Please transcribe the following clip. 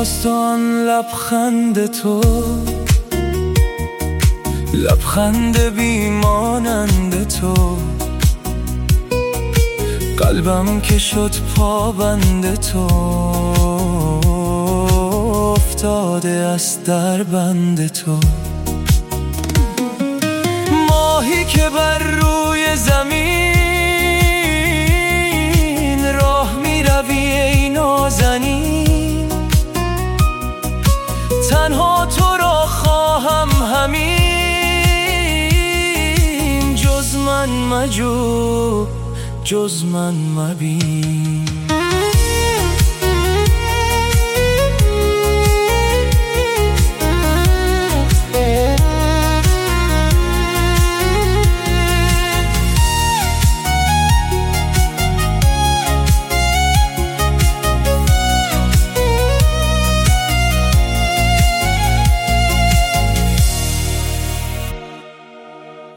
داستان لبخند تو، لبخند بیمانند تو، قلبم که شد پابند تو، افتاده است در بند تو. ماهی که بر روی زمین راه می روی ای نازنین، تنها تو را خواهم همین، جز من مجو، جز من مبین.